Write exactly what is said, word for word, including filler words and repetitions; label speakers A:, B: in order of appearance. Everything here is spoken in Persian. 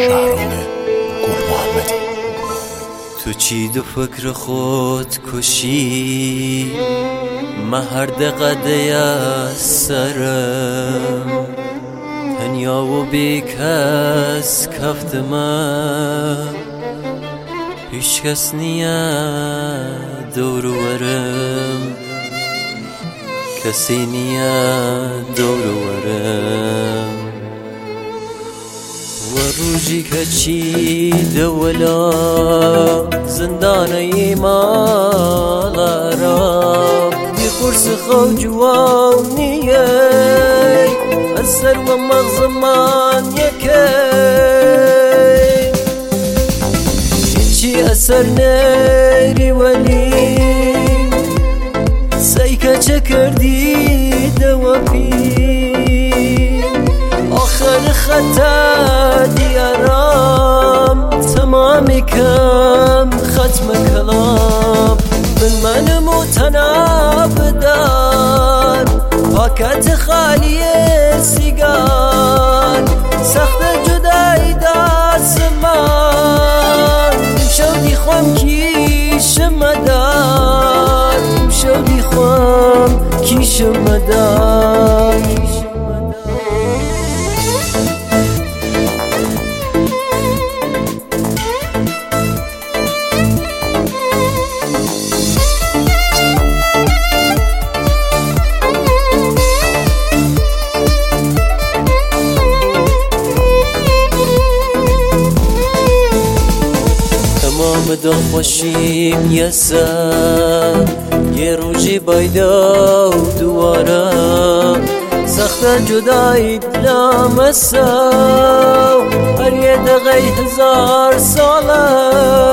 A: شهرام گل محمدی.
B: تو چی دو فکر خود کشی، من هر دقیقه از سرم تنیا و بی کس کفت من، هیچ کس نیه دور ورم، کسی نیه دور ورم. و روزی که چی دولا زندان ایمالا را بی قرص خو جوانیه از سر و مغز من یکی، هیچی اثر نیری ولی سیکه چه کردی دوا پی، آخر خطا دیارم تمامی کم ختم کلام، من من متناب دار پاکت خالی سیگار، سخت جدایی دست من شودی خوام کیش مدار، شودی خوام کیش مدار. تمام دل خوشیم یه سر یه روزی بایدا و دواره، سخت جدایی دلم سو هر یه دقیقه هزار ساله،